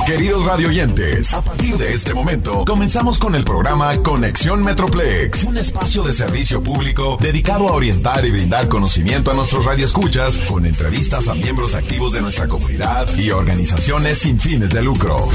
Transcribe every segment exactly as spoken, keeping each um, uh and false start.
Queridos radioyentes, a partir de este momento comenzamos con el programa Conexión Metroplex, un espacio de servicio público dedicado a orientar y brindar conocimiento a nuestros radioescuchas con entrevistas a miembros activos de nuestra comunidad y organizaciones sin fines de lucro.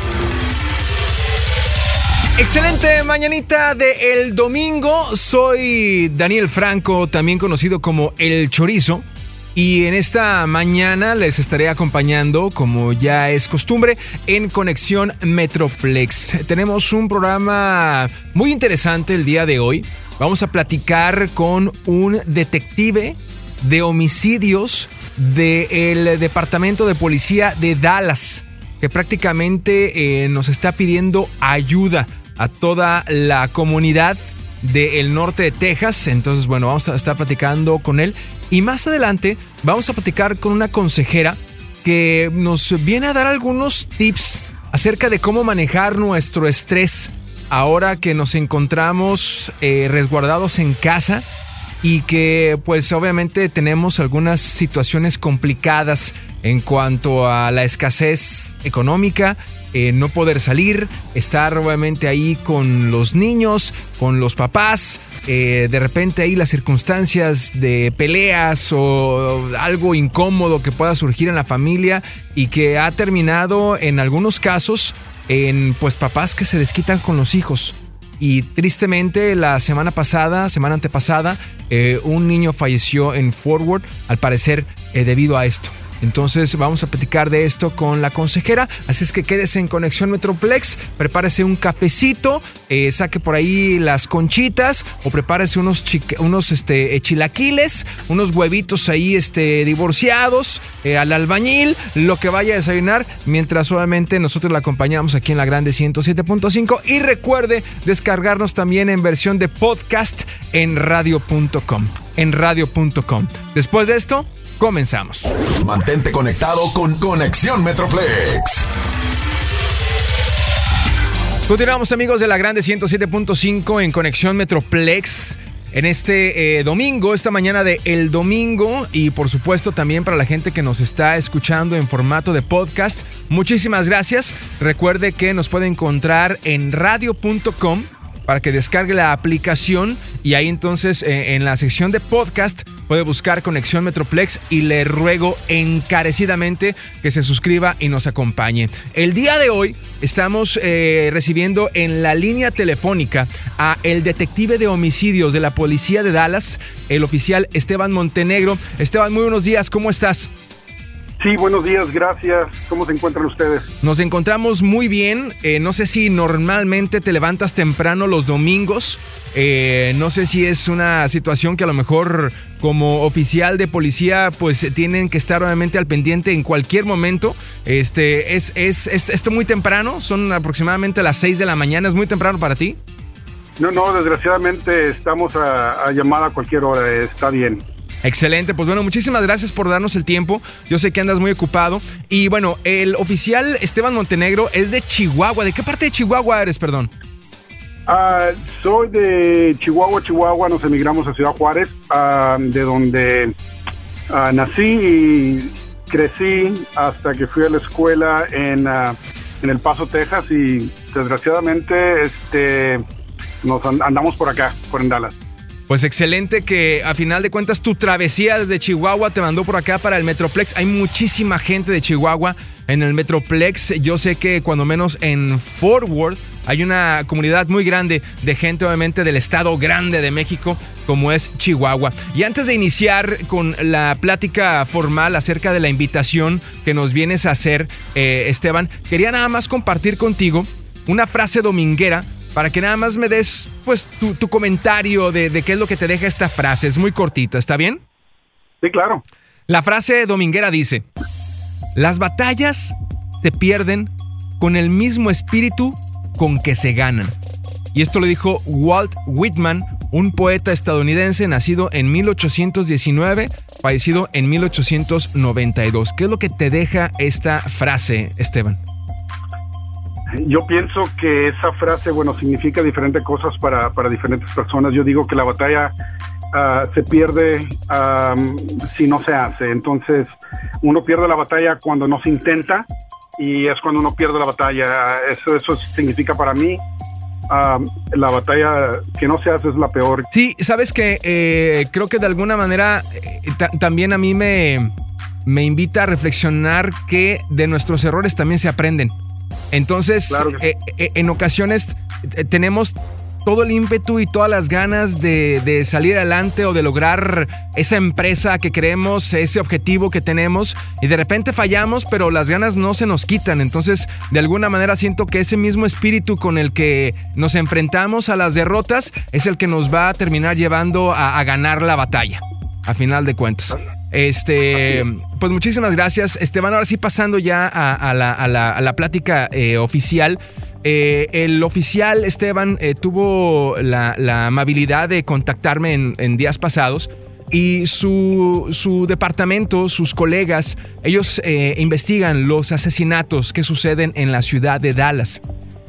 Excelente mañanita de el domingo. Soy Daniel Franco, también conocido como El Chorizo. Y en esta mañana les estaré acompañando, como ya es costumbre, en Conexión Metroplex. Tenemos un programa muy interesante el día de hoy. Vamos a platicar con un detective de homicidios del Departamento de Policía de Dallas, que prácticamente eh, nos está pidiendo ayuda a toda la comunidad del norte de Texas. Entonces, bueno, vamos a estar platicando con él. Y más adelante vamos a platicar con una consejera que nos viene a dar algunos tips acerca de cómo manejar nuestro estrés ahora que nos encontramos eh, resguardados en casa y que pues obviamente tenemos algunas situaciones complicadas en cuanto a la escasez económica. Eh, no poder salir, estar obviamente ahí con los niños, con los papás, eh, de repente ahí las circunstancias de peleas o algo incómodo que pueda surgir en la familia y que ha terminado en algunos casos en pues papás que se desquitan con los hijos. Y tristemente la semana pasada, semana antepasada, eh, un niño falleció en Fort Worth, al parecer eh, debido a esto. Entonces vamos a platicar de esto con la consejera, así es que quédese en Conexión Metroplex, prepárese un cafecito, eh, saque por ahí las conchitas o prepárese unos, chique, unos este, chilaquiles, unos huevitos ahí este, divorciados, eh, al albañil, lo que vaya a desayunar, mientras obviamente nosotros la acompañamos aquí en la Grande ciento siete punto cinco. Y recuerde descargarnos también en versión de podcast en radio punto com, en radio punto com. Después de esto, comenzamos. Mantente conectado con Conexión Metroplex. Continuamos, amigos de la Grande ciento siete punto cinco en Conexión Metroplex en este eh, domingo, esta mañana de el domingo, y por supuesto también para la gente que nos está escuchando en formato de podcast, muchísimas gracias. Recuerde que nos puede encontrar en radio punto com para que descargue la aplicación y ahí entonces eh, en la sección de podcast puede buscar Conexión Metroplex y le ruego encarecidamente que se suscriba y nos acompañe. El día de hoy estamos eh, recibiendo en la línea telefónica a el detective de homicidios de la Policía de Dallas, el oficial Esteban Montenegro. Esteban, muy buenos días, ¿cómo estás? Sí, buenos días, gracias. ¿Cómo se encuentran ustedes? Nos encontramos muy bien. Eh, no sé si normalmente te levantas temprano los domingos. Eh, no sé si es una situación que a lo mejor como oficial de policía pues tienen que estar obviamente al pendiente en cualquier momento. Este, es, es, es esto muy temprano, son aproximadamente las seis de la mañana. ¿Es muy temprano para ti? No, no, desgraciadamente estamos a, a llamada a cualquier hora, está bien. Excelente, pues bueno, muchísimas gracias por darnos el tiempo. Yo sé que andas muy ocupado. Y bueno, el oficial Esteban Montenegro es de Chihuahua. ¿De qué parte de Chihuahua eres, perdón? Uh, soy de Chihuahua, Chihuahua. Nos emigramos a Ciudad Juárez, uh, de donde uh, nací y crecí hasta que fui a la escuela en, uh, en El Paso, Texas. Y desgraciadamente este, nos andamos por acá, por en Dallas. Pues excelente que a final de cuentas tu travesía desde Chihuahua te mandó por acá para el Metroplex. Hay muchísima gente de Chihuahua en el Metroplex. Yo sé que cuando menos en Fort Worth hay una comunidad muy grande de gente obviamente del estado grande de México como es Chihuahua. Y antes de iniciar con la plática formal acerca de la invitación que nos vienes a hacer, eh, Esteban, quería nada más compartir contigo una frase dominguera para que nada más me des pues tu, tu comentario de, de qué es lo que te deja esta frase. Es muy cortita, ¿está bien? Sí, claro. La frase dominguera dice: las batallas se pierden con el mismo espíritu con que se ganan. Y esto lo dijo Walt Whitman, un poeta estadounidense nacido en mil ochocientos diecinueve, fallecido en mil ochocientos noventa y dos. ¿Qué es lo que te deja esta frase, Esteban? Yo pienso que esa frase, bueno, significa diferentes cosas para, para diferentes personas. Yo digo que la batalla uh, se pierde um, si no se hace. Entonces, uno pierde la batalla cuando no se intenta y es cuando uno pierde la batalla. Eso, eso significa para mí, uh, la batalla que no se hace es la peor. Sí, sabes que eh, creo que de alguna manera eh, t- también a mí me, me invita a reflexionar que de nuestros errores también se aprenden. Entonces, claro que sí. eh, eh, en ocasiones eh, tenemos todo el ímpetu y todas las ganas de, de salir adelante o de lograr esa empresa que queremos, ese objetivo que tenemos, y de repente fallamos, pero las ganas no se nos quitan. Entonces, de alguna manera siento que ese mismo espíritu con el que nos enfrentamos a las derrotas es el que nos va a terminar llevando a, a ganar la batalla, a final de cuentas. Este, pues muchísimas gracias, Esteban. Ahora sí, pasando ya a, a, la, a, la, a la plática eh, oficial. Eh, el oficial Esteban eh, tuvo la, la amabilidad de contactarme en, en días pasados, y su, su departamento, sus colegas, ellos eh, investigan los asesinatos que suceden en la ciudad de Dallas.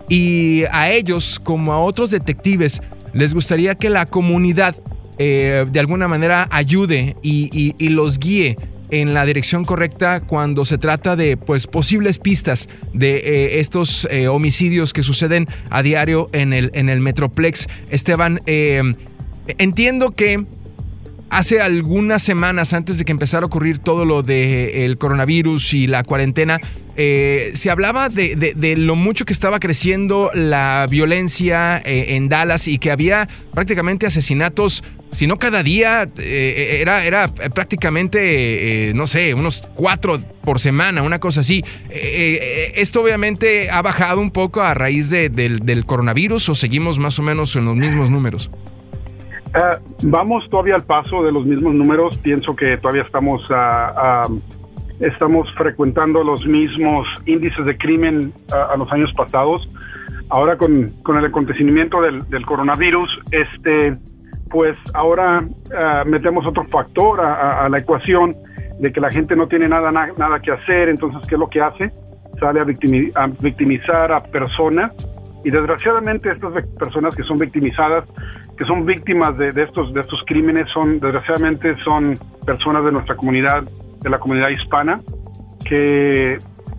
Y a ellos, como a otros detectives, les gustaría que la comunidad eh, de alguna manera ayude y, y, y los guíe en la dirección correcta cuando se trata de pues posibles pistas de eh, estos eh, homicidios que suceden a diario en el, en el Metroplex. Esteban, eh, entiendo que hace algunas semanas, antes de que empezara a ocurrir todo lo del coronavirus y la cuarentena, eh, se hablaba de, de, de lo mucho que estaba creciendo la violencia eh, en Dallas, y que había prácticamente asesinatos, si no cada día, eh, era, era prácticamente, eh, no sé, unos cuatro por semana, una cosa así. Eh, eh, ¿Esto obviamente ha bajado un poco a raíz de, del, del coronavirus, o seguimos más o menos en los mismos números? Uh, vamos todavía al paso de los mismos números. Pienso que todavía estamos uh, uh, estamos frecuentando los mismos índices de crimen uh, a los años pasados. Ahora con, con el acontecimiento del, del coronavirus, este, pues ahora uh, metemos otro factor a, a, a la ecuación de que la gente no tiene nada, na, nada que hacer. Entonces, ¿qué es lo que hace? Sale a, victimi- a victimizar a personas, y desgraciadamente estas personas que son victimizadas, que son víctimas de, de estos de estos crímenes, son desgraciadamente son personas de nuestra comunidad, de la comunidad hispana, que eh,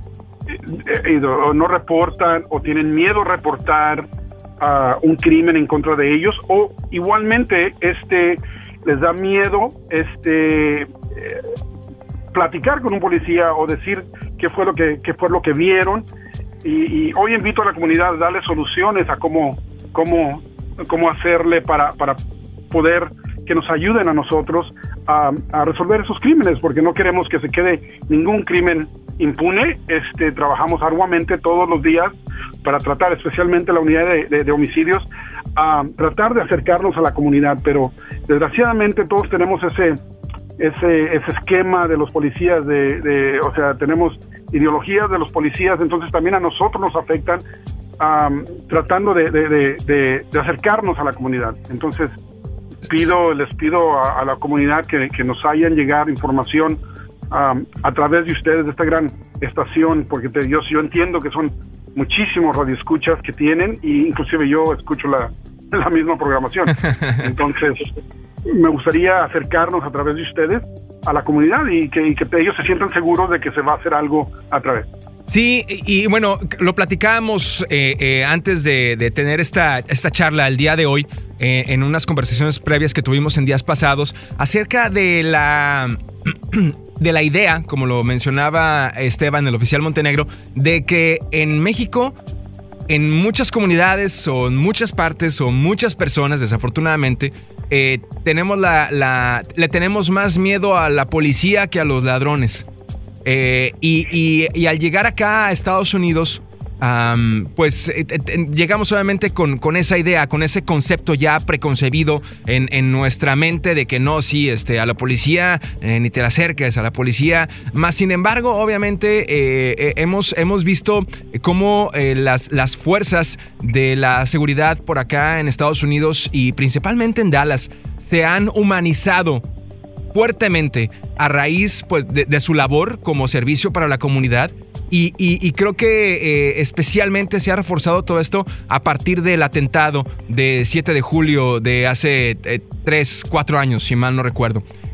eh, o no reportan o tienen miedo a reportar uh, un crimen en contra de ellos, o igualmente este les da miedo este eh, platicar con un policía o decir qué fue lo que qué fue lo que vieron. Y, y hoy invito a la comunidad a darle soluciones a cómo cómo cómo hacerle para, para poder que nos ayuden a nosotros a, a resolver esos crímenes, porque no queremos que se quede ningún crimen impune. Este, trabajamos arduamente todos los días para tratar, especialmente la unidad de, de, de homicidios, a tratar de acercarnos a la comunidad, pero desgraciadamente todos tenemos ese ese ese esquema de los policías, de, de o sea, tenemos ideologías de los policías, entonces también a nosotros nos afectan, um, tratando de, de, de, de, de acercarnos a la comunidad. Entonces pido, les pido a, a la comunidad que, que nos hagan llegar información um, a través de ustedes, de esta gran estación, porque te, yo, yo entiendo que son muchísimos radioescuchas que tienen, y inclusive yo escucho la, la misma programación. Entonces me gustaría acercarnos a través de ustedes a la comunidad, y que, y que ellos se sientan seguros de que se va a hacer algo a través. Sí, y, y bueno, lo platicábamos eh, eh, antes de, de tener esta, esta charla el día de hoy, eh, en unas conversaciones previas que tuvimos en días pasados, acerca de la, de la idea, como lo mencionaba Esteban, el oficial Montenegro, de que en México, en muchas comunidades o en muchas partes o muchas personas, desafortunadamente, eh, tenemos la, la, le tenemos más miedo a la policía que a los ladrones. Eh, y, y, y al llegar acá a Estados Unidos, um, pues eh, eh, llegamos obviamente con, con esa idea, con ese concepto ya preconcebido en, en nuestra mente de que no, sí, este, a la policía eh, ni te la acerques, a la policía. Más sin embargo, obviamente eh, eh, hemos, hemos visto cómo eh, las, las fuerzas de la seguridad por acá en Estados Unidos, y principalmente en Dallas, se han humanizado fuertemente a raíz pues, de, de su labor como servicio para la comunidad, y, y, y creo que eh, especialmente se ha reforzado todo esto a partir del atentado de siete de julio de hace eh, tres, cuatro años, si mal no recuerdo.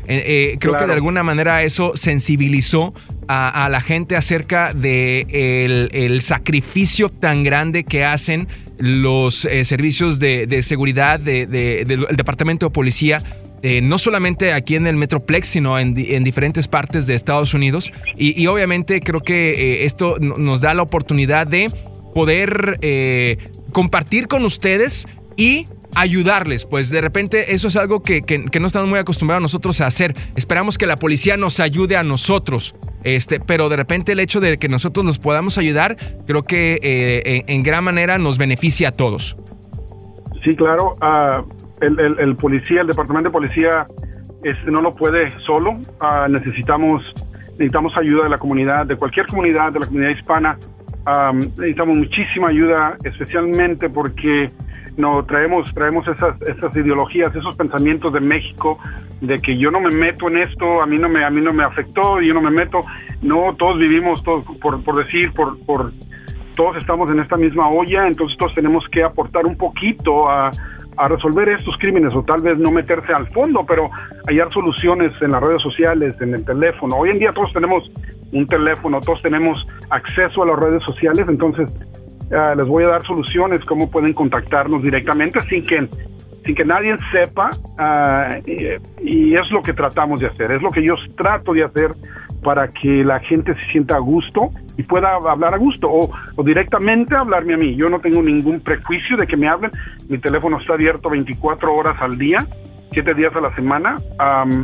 Eh, eh, creo Claro. que de alguna manera eso sensibilizó a, a la gente acerca de el, el sacrificio tan grande que hacen los eh, servicios de, de seguridad del de, de, de, Departamento de Policía. Eh, no solamente aquí en el Metroplex, sino en, en diferentes partes de Estados Unidos. Y, y obviamente creo que eh, esto nos da la oportunidad de poder eh, compartir con ustedes y ayudarles. Pues de repente eso es algo que, que, que no estamos muy acostumbrados nosotros a hacer. Esperamos que la policía nos ayude a nosotros. Este, pero de repente el hecho de que nosotros los podamos ayudar, creo que eh, en, en gran manera nos beneficia a todos. Sí, claro. Uh... El, el, el policía, el departamento de policía este, no lo puede solo. Uh, necesitamos necesitamos ayuda de la comunidad, de cualquier comunidad, de la comunidad hispana. Um, necesitamos muchísima ayuda, especialmente porque no traemos traemos esas esas ideologías, esos pensamientos de México, de que yo no me meto en esto, a mí no me a mí no me afectó, yo no me meto. No, todos vivimos, todos, por por decir, por por todos estamos en esta misma olla, entonces todos tenemos que aportar un poquito a a resolver estos crímenes, o tal vez no meterse al fondo, pero hallar soluciones en las redes sociales, en el teléfono. Hoy en día todos tenemos un teléfono, todos tenemos acceso a las redes sociales, entonces uh, les voy a dar soluciones, cómo pueden contactarnos directamente sin que sin que nadie sepa, uh, y, y es lo que tratamos de hacer, es lo que yo trato de hacer para que la gente se sienta a gusto y pueda hablar a gusto, o, o directamente hablarme a mí. Yo no tengo ningún prejuicio de que me hablen. Mi teléfono está abierto veinticuatro horas al día, siete días a la semana, um,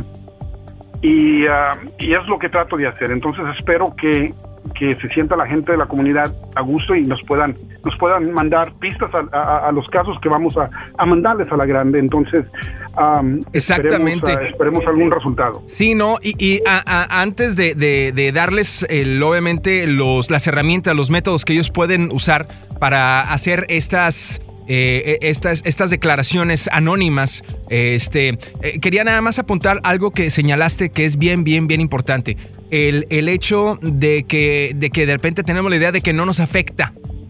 y, uh, y es lo que trato de hacer. Entonces espero que, que se sienta la gente de la comunidad a gusto y nos puedan nos puedan mandar pistas a, a, a los casos que vamos a, a mandarles a la grande. Entonces um, exactamente esperemos, uh, esperemos algún resultado. Sí, no, y, y a, a, antes de, de, de darles el, obviamente los las herramientas, los métodos que ellos pueden usar para hacer estas Eh, estas, estas declaraciones anónimas, este, eh, quería nada más apuntar algo que señalaste que es bien, bien, bien importante. El, el hecho de que, de que de repente tenemos la idea de que no nos afecta.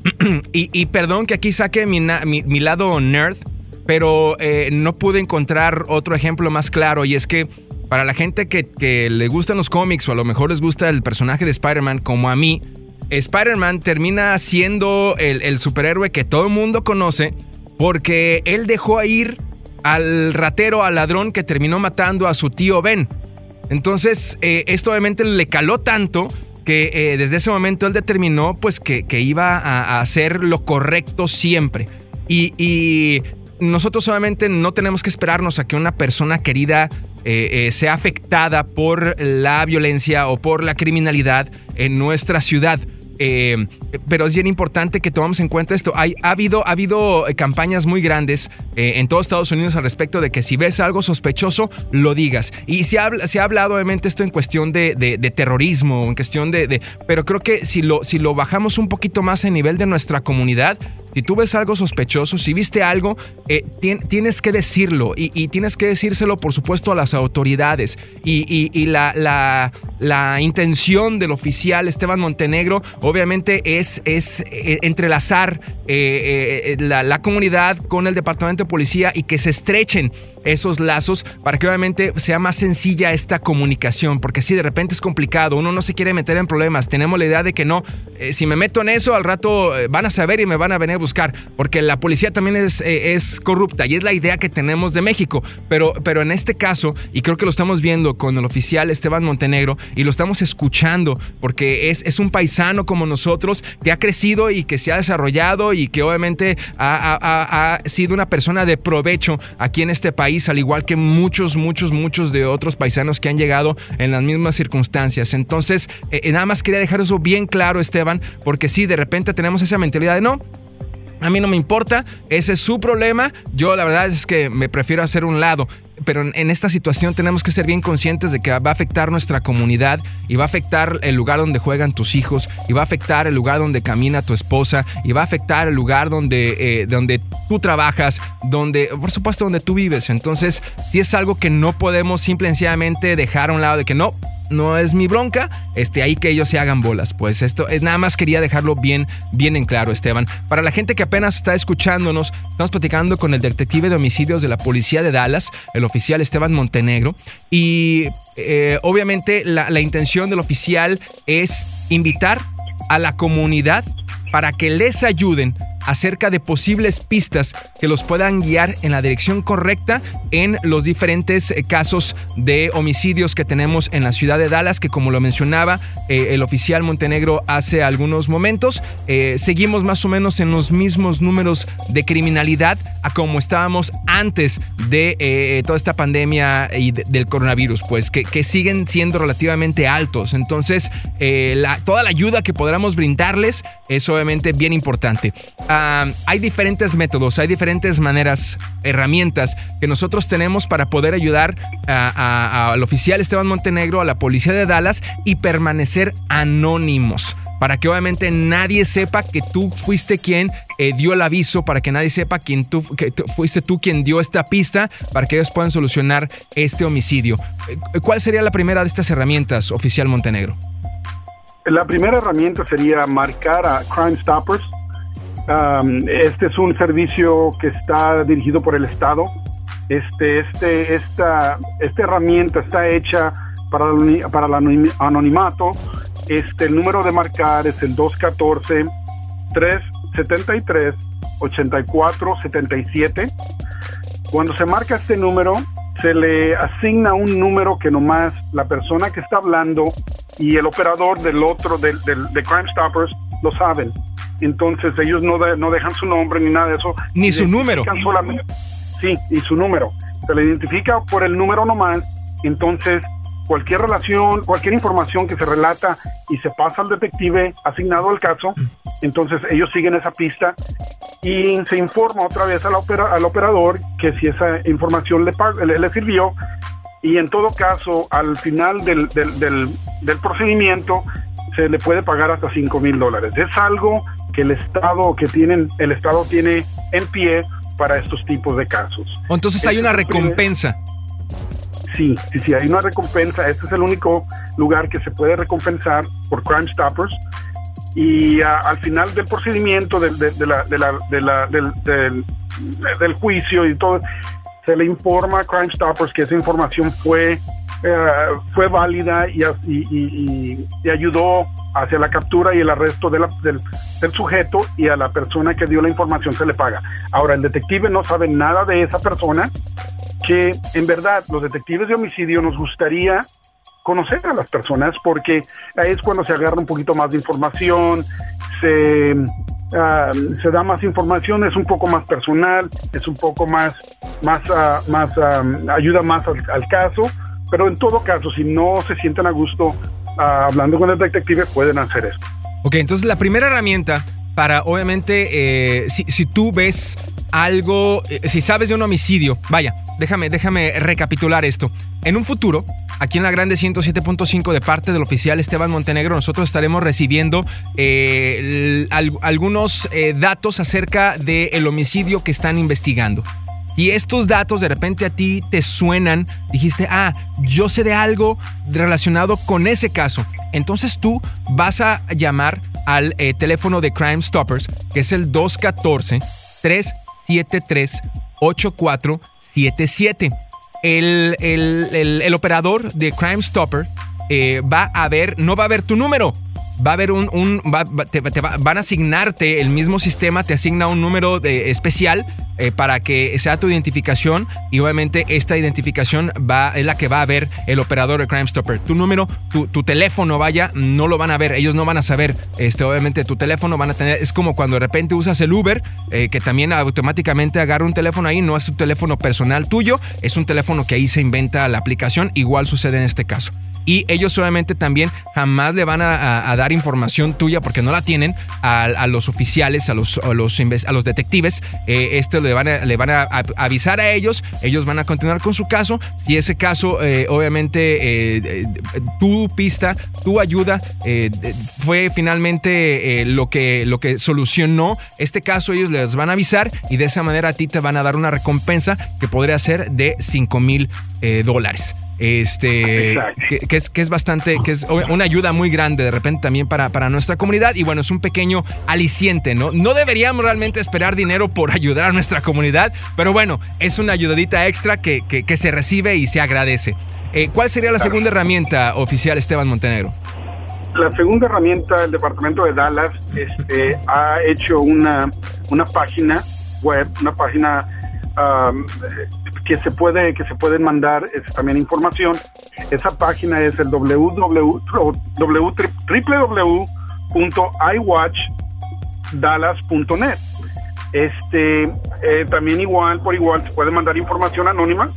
y, y perdón que aquí saque mi, mi, mi lado nerd, pero eh, no pude encontrar otro ejemplo más claro, y es que para la gente que, que le gustan los cómics, o a lo mejor les gusta el personaje de Spider-Man como a mí, Spider-Man termina siendo el, el superhéroe que todo el mundo conoce porque él dejó ir al ratero, al ladrón que terminó matando a su tío Ben. Entonces, eh, esto obviamente le caló tanto que eh, desde ese momento él determinó pues que, que iba a, a hacer lo correcto siempre. Y, y nosotros solamente no tenemos que esperarnos a que una persona querida eh, eh, sea afectada por la violencia o por la criminalidad en nuestra ciudad. Eh, pero es bien importante que tomemos en cuenta esto. Hay, ha, habido, ha habido campañas muy grandes eh, en todos Estados Unidos al respecto de que si ves algo sospechoso, lo digas. Y se ha, se ha hablado obviamente esto en cuestión de, de, de terrorismo, en cuestión de, de... Pero creo que si lo, si lo bajamos un poquito más a nivel de nuestra comunidad, si tú ves algo sospechoso, si viste algo, eh, tien, tienes que decirlo y, y tienes que decírselo, por supuesto, a las autoridades. Y, y, y la, la, la intención del oficial Esteban Montenegro, obviamente, es, es eh, entrelazar eh, eh, la, la comunidad con el Departamento de Policía y que se estrechen esos lazos para que obviamente sea más sencilla esta comunicación, porque si de repente es complicado, uno no se quiere meter en problemas, tenemos la idea de que no, eh, si me meto en eso al rato eh, van a saber y me van a venir a buscar, porque la policía también es, eh, es corrupta y es la idea que tenemos de México, pero, pero en este caso, y creo que lo estamos viendo con el oficial Esteban Montenegro y lo estamos escuchando porque es, es un paisano como nosotros que ha crecido y que se ha desarrollado y que obviamente ha, ha, ha sido una persona de provecho aquí en este país, al igual que muchos, muchos, muchos de otros paisanos que han llegado en las mismas circunstancias. Entonces, eh, nada más quería dejar eso bien claro, Esteban, porque sí, de repente tenemos esa mentalidad de no, a mí no me importa, ese es su problema, yo la verdad es que me prefiero hacer un lado. Pero en esta situación tenemos que ser bien conscientes de que va a afectar nuestra comunidad y va a afectar el lugar donde juegan tus hijos y va a afectar el lugar donde camina tu esposa y va a afectar el lugar donde, eh, donde tú trabajas, donde, por supuesto, donde tú vives. Entonces, si es algo que no podemos simple y sencillamente dejar a un lado de que no, no es mi bronca, este, ahí que ellos se hagan bolas. Pues esto es nada más quería dejarlo bien, bien en claro, Esteban. Para la gente que apenas está escuchándonos, estamos platicando con el detective de homicidios de la policía de Dallas, el oficial Esteban Montenegro, y eh, obviamente la, la intención del oficial es invitar a la comunidad para que les ayuden acerca de posibles pistas que los puedan guiar en la dirección correcta en los diferentes casos de homicidios que tenemos en la ciudad de Dallas, que como lo mencionaba eh, el oficial Montenegro hace algunos momentos, eh, seguimos más o menos en los mismos números de criminalidad a como estábamos antes de eh, toda esta pandemia y de, del coronavirus, pues que, que siguen siendo relativamente altos. Entonces, eh, la, toda la ayuda que podamos brindarles es obviamente bien importante. Uh, hay diferentes métodos, hay diferentes maneras, herramientas que nosotros tenemos para poder ayudar a, a, al oficial Esteban Montenegro, a la policía de Dallas y permanecer anónimos, para que obviamente nadie sepa que tú fuiste quien eh, dio el aviso, para que nadie sepa quien tú, que tú, fuiste tú quien dio esta pista, para que ellos puedan solucionar este homicidio. ¿Cuál sería la primera de estas herramientas, oficial Montenegro? La primera herramienta sería marcar a Crime Stoppers. Um, este es un servicio que está dirigido por el Estado. Este, este, esta, esta herramienta está hecha para el, para el anonimato. Este, el número de marcar es el dos uno cuatro, tres siete tres, ocho cuatro siete siete. Cuando se marca este número, se le asigna un número que nomás la persona que está hablando y el operador del otro, del, del, de Crime Stoppers, lo saben. Entonces ellos no, de, no dejan su nombre ni nada de eso. Ni su número. Solamente, sí, y su número. Se le identifica por el número nomás. Entonces cualquier relación, cualquier información que se relata y se pasa al detective asignado al caso, entonces ellos siguen esa pista y se informa otra vez al, opera, al operador que si esa información le, le, le sirvió, y en todo caso al final del, del, del, del procedimiento se le puede pagar hasta cinco mil dólares. Es algo que el Estado que tienen, el Estado tiene en pie para estos tipos de casos. Entonces hay una recompensa. Sí, sí, sí, hay una recompensa. Este es el único lugar que se puede recompensar por Crime Stoppers. Y uh, al final del procedimiento, del, de, de la, de la, de la, del, del, del juicio y todo, se le informa a Crime Stoppers que esa información fue, uh, fue válida y, y, y, y ayudó hacia la captura y el arresto de la, del, del sujeto, y a la persona que dio la información se le paga. Ahora, el detective no sabe nada de esa persona, que en verdad los detectives de homicidio nos gustaría conocer a las personas, porque ahí es cuando se agarra un poquito más de información, se, uh, se da más información, es un poco más personal, es un poco más, más, uh, más um, ayuda más al, al caso, pero en todo caso, si no se sienten a gusto uh, hablando con el detective, pueden hacer esto. Ok, entonces la primera herramienta para, obviamente, eh, si, si tú ves algo, eh, si sabes de un homicidio, vaya, déjame, déjame recapitular esto. En un futuro, aquí en la Grande ciento siete punto cinco, de parte del oficial Esteban Montenegro, nosotros estaremos recibiendo eh, al, algunos eh, datos acerca del homicidio que están investigando. Y estos datos de repente a ti te suenan, dijiste, ah, yo sé de algo relacionado con ese caso. Entonces tú vas a llamar al eh, teléfono de Crime Stoppers, que es el dos uno cuatro, tres siete tres, ocho cuatro siete siete. El, el, el, el operador de Crime Stopper eh, va a ver, no va a ver tu número. Va a haber un, un va, te, te va, van a asignarte, el mismo sistema te asigna un número de, especial eh, para que sea tu identificación, y obviamente esta identificación va, es la que va a ver el operador de Crime Stopper. Tu número, tu, tu teléfono, vaya, no lo van a ver, ellos no van a saber, este, obviamente tu teléfono van a tener, es como cuando de repente usas el Uber, eh, que también automáticamente agarra un teléfono ahí, no es un teléfono personal tuyo, es un teléfono que ahí se inventa la aplicación, igual sucede en este caso. Y ellos obviamente también jamás le van a, a, a dar información tuya, porque no la tienen, a, a los oficiales, a los, a los, a los detectives. Eh, esto le van, a, le van a, a avisar a ellos, ellos van a continuar con su caso. Si ese caso, eh, obviamente, eh, tu pista, tu ayuda eh, fue finalmente eh, lo, que, lo que solucionó este caso, ellos les van a avisar, y de esa manera a ti te van a dar una recompensa que podría ser de cinco mil dólares. este, que, que, es, que es bastante, que es una ayuda muy grande de repente también para, para nuestra comunidad. Y bueno, es un pequeño aliciente, ¿no? No deberíamos realmente esperar dinero por ayudar a nuestra comunidad, pero bueno, es una ayudadita extra que, que, que se recibe y se agradece. Eh, ¿Cuál sería la segunda herramienta, oficial Esteban Montenegro? La segunda herramienta, el departamento de Dallas este, ha hecho una, una página web, una página um, que se puede que se pueden mandar es, también información. Esa página es el w w w punto i watch dallas punto net. Este, eh, también igual, por igual, se puede mandar información anónima.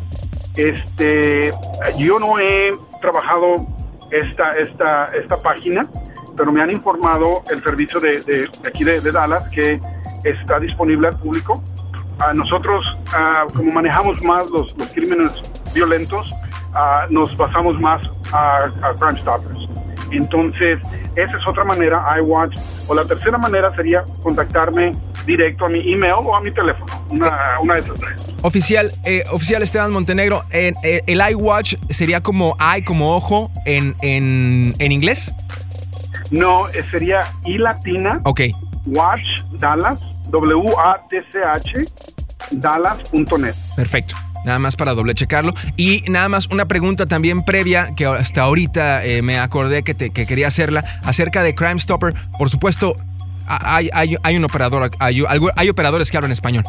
Este, yo no he trabajado esta esta esta página, pero me han informado el servicio de, de, de aquí de, de Dallas que está disponible al público. Uh, nosotros, uh, como manejamos más los, los crímenes violentos, uh, nos basamos más a, a Crime Stoppers. Entonces, esa es otra manera, iWatch. O la tercera manera sería contactarme directo a mi email o a mi teléfono, una, una de esas tres. Oficial, eh, oficial Esteban Montenegro, eh, eh, el iWatch sería como eye, como ojo en, en, en inglés. No, eh, sería I latina. Ok. Watch Dallas, W A T C H, Dallas punto net. Perfecto. Nada más para doble checarlo. Y nada más una pregunta también previa que hasta ahorita eh, me acordé que, te, que quería hacerla acerca de Crime Stopper. Por supuesto, hay, hay, hay un operador, hay, hay operadores que hablan español.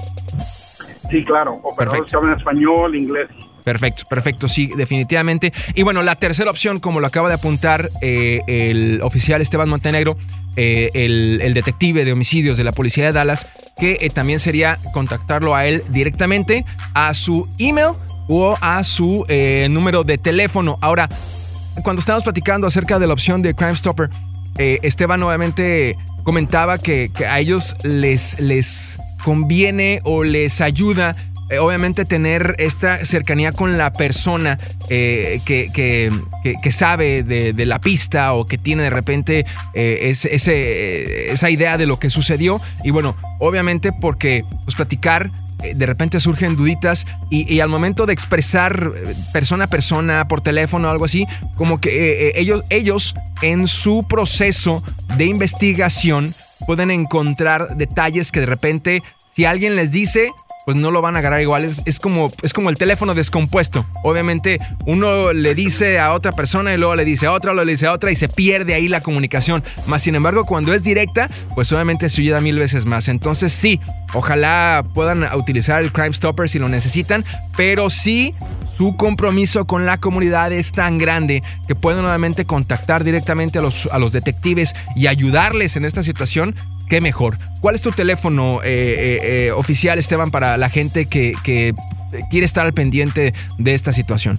Sí, claro, operadores que hablan español, inglés. Perfecto, perfecto, sí, definitivamente. Y bueno, la tercera opción, como lo acaba de apuntar eh, el oficial Esteban Montenegro, eh, el, el detective de homicidios de la policía de Dallas, que eh, también sería contactarlo a él directamente a su email o a su eh, número de teléfono. Ahora, cuando estábamos platicando acerca de la opción de Crime Stopper, eh, Esteban obviamente comentaba que, que a ellos les, les conviene o les ayuda Eh, obviamente tener esta cercanía con la persona eh, que, que, que, que sabe de, de la pista o que tiene de repente eh, ese, ese, esa idea de lo que sucedió. Y bueno, obviamente porque pues, platicar eh, de repente surgen duditas y, y al momento de expresar persona a persona por teléfono o algo así, como que eh, ellos, ellos en su proceso de investigación pueden encontrar detalles que de repente si alguien les dice, pues no lo van a agarrar igual. Es, es, como, es como el teléfono descompuesto. Obviamente uno le dice a otra persona y luego le dice a otra, luego le dice a otra y se pierde ahí la comunicación. Más sin embargo, cuando es directa, pues obviamente se ayuda mil veces más. Entonces sí, ojalá puedan utilizar el Crime Stopper si lo necesitan, pero sí su compromiso con la comunidad es tan grande que pueden nuevamente contactar directamente a los, a los detectives y ayudarles en esta situación. Qué mejor. ¿Cuál es tu teléfono eh, eh, eh, oficial, Esteban, para la gente que, que quiere estar al pendiente de esta situación?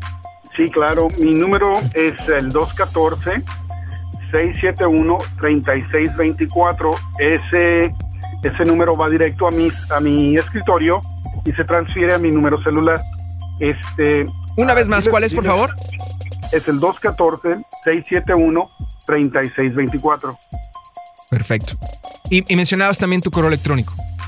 Sí, claro. Mi número es el dos uno cuatro, seis siete uno, tres seis dos cuatro. Ese, ese número va directo a mi, a mi escritorio y se transfiere a mi número celular. Este, Una vez más, ¿cuál es, por favor? Es el dos uno cuatro, seis siete uno, tres seis dos cuatro. Perfecto. Y, y mencionabas también tu correo electrónico.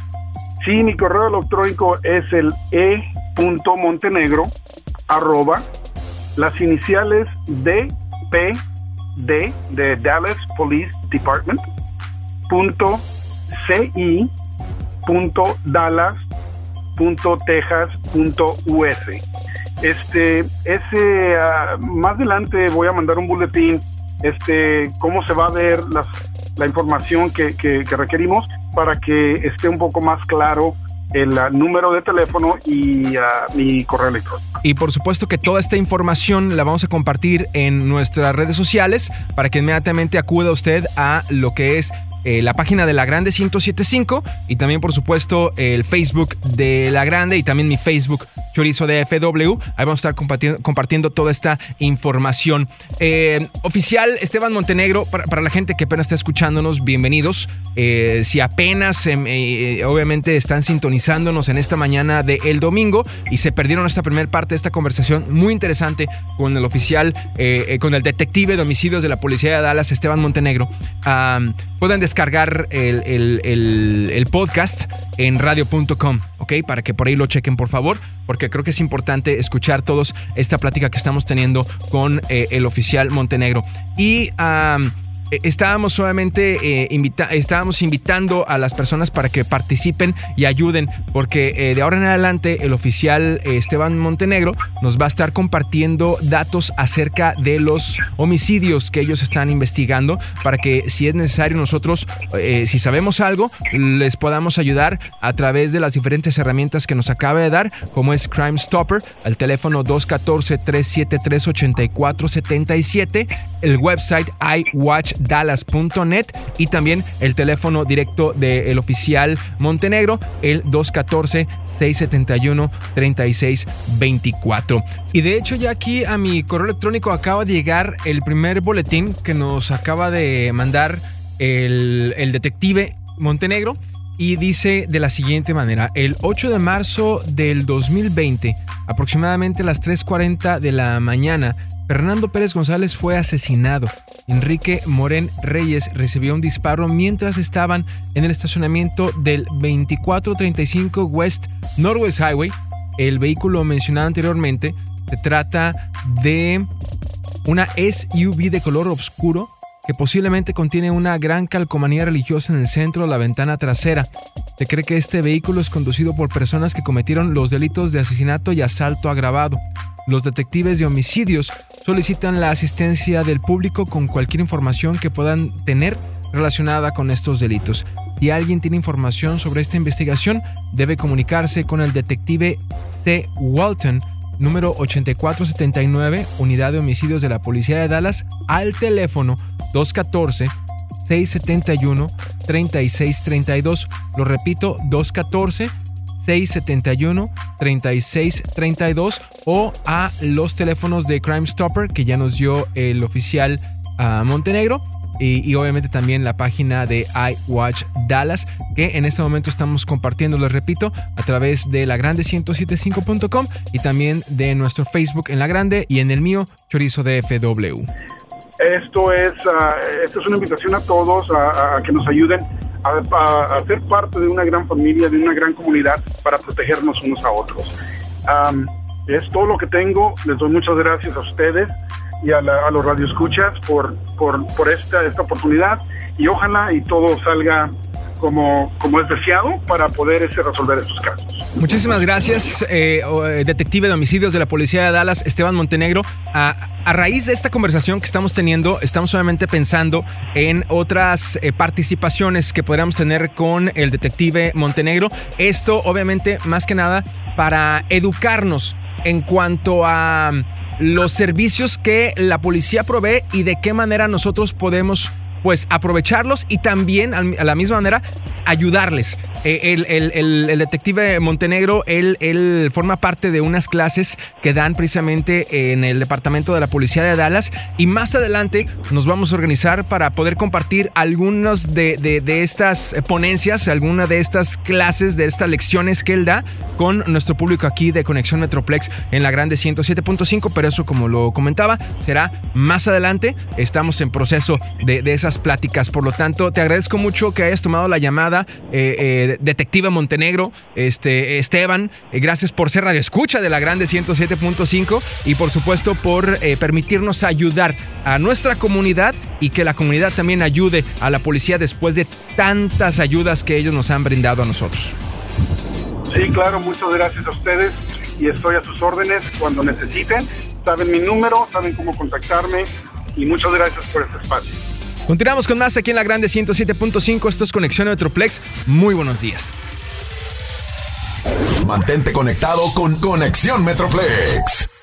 Sí, mi correo electrónico es el e punto montenegro arroba las iniciales D P D de Dallas Police Department punto ci punto dallas punto texas punto us. Este, ese uh, más adelante voy a mandar un boletín. Este, cómo se va a ver las la información que, que, que requerimos para que esté un poco más claro el uh, número de teléfono y uh, mi correo electrónico. Y por supuesto que toda esta información la vamos a compartir en nuestras redes sociales para que inmediatamente acuda usted a lo que es eh, la página de La Grande ciento siete punto cinco y también por supuesto el Facebook de La Grande y también mi Facebook Chorizo de F W. Ahí vamos a estar compartiendo, compartiendo toda esta información. Eh, oficial Esteban Montenegro, para, para la gente que apenas está escuchándonos, bienvenidos. Eh, si apenas eh, eh, obviamente están sintonizándonos en esta mañana de el domingo y se perdieron esta primera parte de esta conversación muy interesante con el oficial, eh, eh, con el detective de homicidios de la policía de Dallas, Esteban Montenegro, um, pueden descargar el, el, el, el podcast en radio punto com. ¿ok? Para que por ahí lo chequen, por favor, porque creo que es importante escuchar todos esta plática que estamos teniendo con eh, el oficial Montenegro. Y um, estábamos solamente eh, invita- estábamos invitando a las personas para que participen y ayuden, porque eh, de ahora en adelante el oficial eh, Esteban Montenegro nos va a estar compartiendo datos acerca de los homicidios que ellos están investigando, para que si es necesario nosotros, eh, si sabemos algo, les podamos ayudar a través de las diferentes herramientas que nos acaba de dar, como es Crime Stopper, al teléfono dos uno cuatro, tres siete tres, ocho cuatro siete siete, el website i watch dallas punto net y también el teléfono directo del oficial Montenegro, el dos uno cuatro, seis siete uno, tres seis dos cuatro. Y de hecho ya aquí a mi correo electrónico acaba de llegar el primer boletín que nos acaba de mandar el, el detective Montenegro, y dice de la siguiente manera: el ocho de marzo del dos mil veinte, aproximadamente a las tres cuarenta de la mañana, Fernando Pérez González fue asesinado. Enrique Morén Reyes recibió un disparo mientras estaban en el estacionamiento del veinticuatro treinta y cinco West Northwest Highway. El vehículo mencionado anteriormente se trata de una S U V de color oscuro que posiblemente contiene una gran calcomanía religiosa en el centro de la ventana trasera. Se cree que este vehículo es conducido por personas que cometieron los delitos de asesinato y asalto agravado. Los detectives de homicidios solicitan la asistencia del público con cualquier información que puedan tener relacionada con estos delitos. Si alguien tiene información sobre esta investigación, debe comunicarse con el detective C. Walton, número ochenta y cuatro setenta y nueve, Unidad de Homicidios de la Policía de Dallas, al teléfono dos uno cuatro, seis siete uno, tres seis tres dos. Lo repito, dos uno cuatro, seis siete uno, tres seis tres dos, o a los teléfonos de Crime Stopper que ya nos dio el oficial uh, Montenegro, y, y obviamente también la página de iWatch Dallas, que en este momento estamos compartiendo, les repito, a través de la grande ciento setenta y cinco punto com y también de nuestro Facebook en La Grande y en el mío, Chorizo D F W. Esto es, uh, esto es una invitación a todos a, a que nos ayuden a, a, a ser parte de una gran familia, de una gran comunidad, para protegernos unos a otros. Um, es todo lo que tengo. Les doy muchas gracias a ustedes y a, la, a los radioescuchas por, por, por esta, esta oportunidad, y ojalá y todo salga como, como es deseado para poder ese, resolver estos casos. Muchísimas gracias, eh, detective de homicidios de la Policía de Dallas, Esteban Montenegro. A, a raíz de esta conversación que estamos teniendo, estamos solamente pensando en otras eh, participaciones que podríamos tener con el detective Montenegro. Esto, obviamente, más que nada, para educarnos en cuanto a los servicios que la policía provee y de qué manera nosotros podemos, pues, aprovecharlos y también a la misma manera ayudarles. Eh, el, el, el, el detective Montenegro, él, él forma parte de unas clases que dan precisamente en el departamento de la Policía de Dallas, y más adelante nos vamos a organizar para poder compartir algunas de, de, de estas ponencias, algunas de estas clases, de estas lecciones que él da con nuestro público aquí de Conexión Metroplex en La Grande ciento siete punto cinco, pero eso, como lo comentaba, será más adelante. Estamos en proceso de, de esas pláticas, por lo tanto te agradezco mucho que hayas tomado la llamada, eh, eh, detective Montenegro, este, Esteban, eh, gracias por ser radioescucha de La Grande ciento siete punto cinco y por supuesto por eh, permitirnos ayudar a nuestra comunidad y que la comunidad también ayude a la policía después de tantas ayudas que ellos nos han brindado a nosotros. Sí, claro, muchas gracias a ustedes y estoy a sus órdenes cuando necesiten. Saben mi número, saben cómo contactarme, y muchas gracias por este espacio. Continuamos con más aquí en La Grande ciento siete punto cinco. Esto es Conexión Metroplex. Muy buenos días. Mantente conectado con Conexión Metroplex.